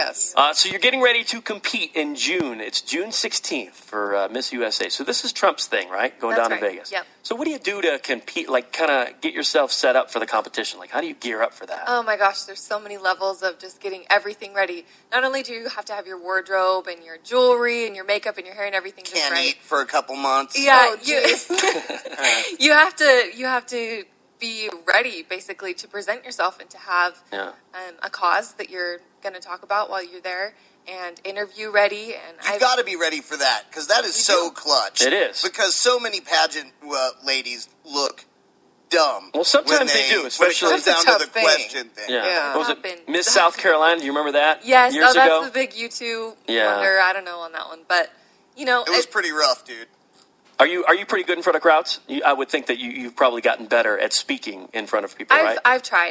Yes. So you're getting ready to compete in June. It's June 16th for Miss USA. So this is Trump's thing, right? Going That's down to right. Vegas. Yep. So what do you do to compete, like kind of get yourself set up for the competition? Like how do you gear up for that? Oh my gosh, there's so many levels of just getting everything ready. Not only do you have to have your wardrobe and your jewelry and your makeup and your hair and everything just Can't right. eat for a couple months. Yeah, Oh, you have to be ready basically to present yourself and to have a cause that you're going to talk about while you're there, and interview ready. And You've got to be ready for that, because that is so clutch. It is. Because so many pageant ladies look dumb. Well, sometimes they do, especially when it comes down to the thing. question thing. Yeah. What was it Happened. Miss South Carolina? Do you remember that? Yes, Years that's ago? the big U2 Yeah. wonder. I don't know on that one, but you know, It was pretty rough, dude. Are you pretty good in front of crowds? I would think that you've probably gotten better at speaking in front of people, right? I've tried.